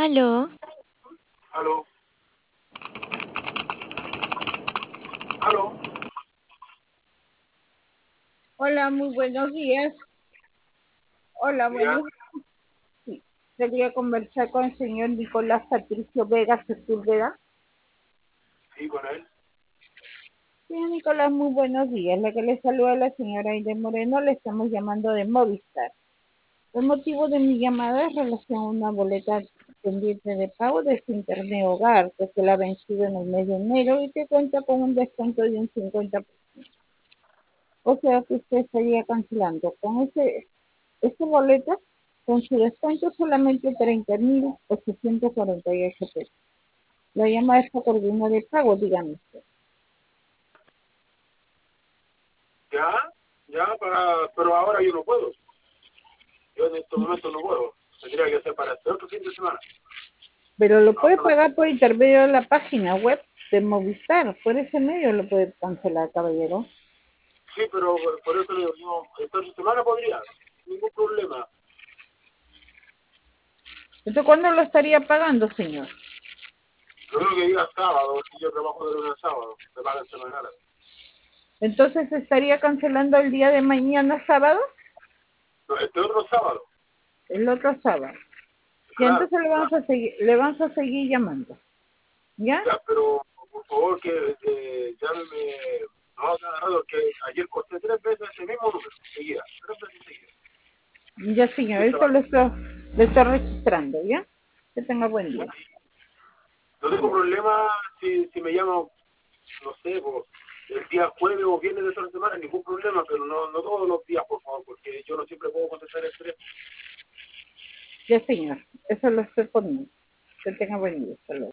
Aló, Aló, aló, Hola, muy buenos días. Hola, ya, buenos días. Sí. Quería conversar con el señor Nicolás Patricio Vega Sepúlveda. sí, con él. Señor Nicolás, muy buenos días. La que le saluda la señora Aide Moreno, le estamos llamando de Movistar. El motivo de mi llamada es relación a una boleta pendiente de pago de su internet hogar, que se la ha vencido en el mes de enero y que cuenta con un descuento de un 50%. O sea que usted estaría cancelando con ese boleta con su descuento solamente 30.848 pesos. La llamada está por vino de pago, dígame usted. Ya, ya, pero ahora yo no puedo. Yo en estos momentos no puedo. Tendría que ser para este otro fin de semana. Pero lo puede Ahora, pagar por intermedio de la página web de Movistar. Por ese medio lo puede cancelar, caballero. sí, pero por eso le digo, yo esta otra semana podría, ningún problema. Entonces, ¿cuándo lo estaría pagando, señor? Yo creo que diga sábado, si yo trabajo de lunes a sábado, me pagan semanal. Entonces, ¿estaría cancelando el día de mañana, sábado? No, este otro sábado, El otro sábado. Y claro, entonces claro. le vamos a seguir llamando. ¿Ya? Ya, pero por favor que llámeme, no, nada, que ayer corté 3 veces ese mismo número, seguida, 3 veces seguida. Ya, señor. Eso lo estoy registrando, ¿ya? Que tenga buen día. No tengo problema si me llaman, no sé, el día jueves o viernes de otra semana, ningún problema, pero no todos los días, por favor, porque yo no siempre puedo contestar el teléfono. Ya, señor. Eso lo estoy poniendo. Que tenga buen día. Hasta luego.